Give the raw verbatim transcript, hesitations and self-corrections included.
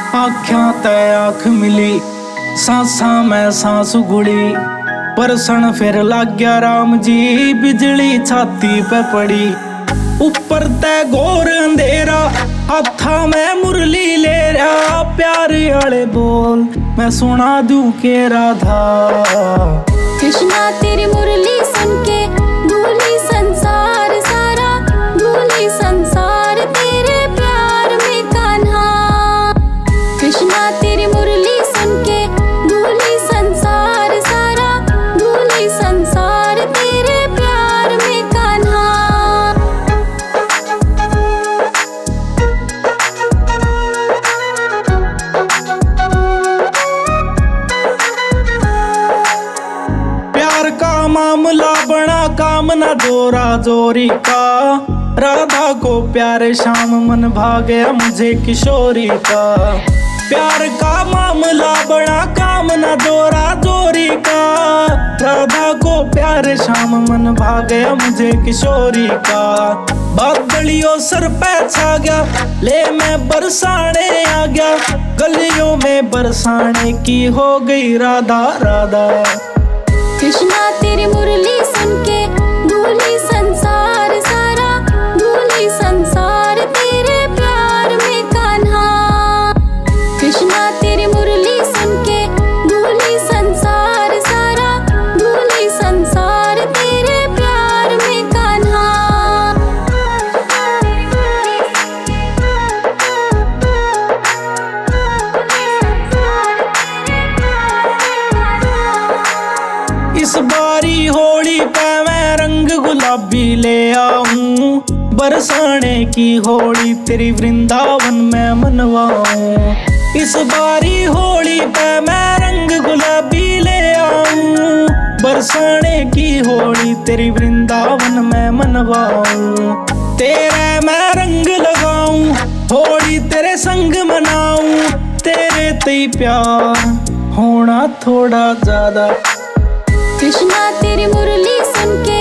आँखों ते आँख मिली, सांसा में सांस उगड़ी, परसण फिर लाग गया राम जी, बिजली छाती पे पड़ी। ऊपर ते घोर अंधेरा, हाथा में मुरली ले रहा, प्यार आले बोल मैं सुना दूं के राधा। कृष्णा तेरी मुरली सुन के भूली संसार सारा, भूली संसार तेरे प्यार में कान्हा। कृष्णा तेरी मुरली सुन के भूली संसार सारा, भूली संसार तेरे प्यार में कान्हा। प्यार का मामला बना काम ना जोरा जोरी का, राधा को प्यारे शाम मन भागया मुझे किशोरी का। प्यार का मामला बड़ा काम ना जोरा जोरी का, राधा को प्यारे शाम मन भागया मुझे किशोरी का। बादलियों सर पे छा गया, ले मैं बरसाने आ गया, गलियों में बरसाने की हो गई राधा राधा। कृष्णा तेरी मुरली सुन के भूली संसार सारा, भूली संसार तेरे प्यार में कान्हा। कृष्णा तेरी मुरली सुन के भूली संसार सारा, भूली संसार तेरे प्यार में कान्हा। इस बारी होली पे मैं रंग गुलाबी ले आऊं, बरसाने की होली तेरी वृंदावन में मनवाऊं। इस बारी होली पे मैं रंग गुलाबी ले आऊं, बरसाने की होली तेरी वृंदावन में मनवाऊं। तेरे मैं रंग लगाऊं, होली तेरे संग मनाऊं, तेरे ते प्यार होना थोड़ा ज्यादा। कृष्णा तेरी मुरली सुन के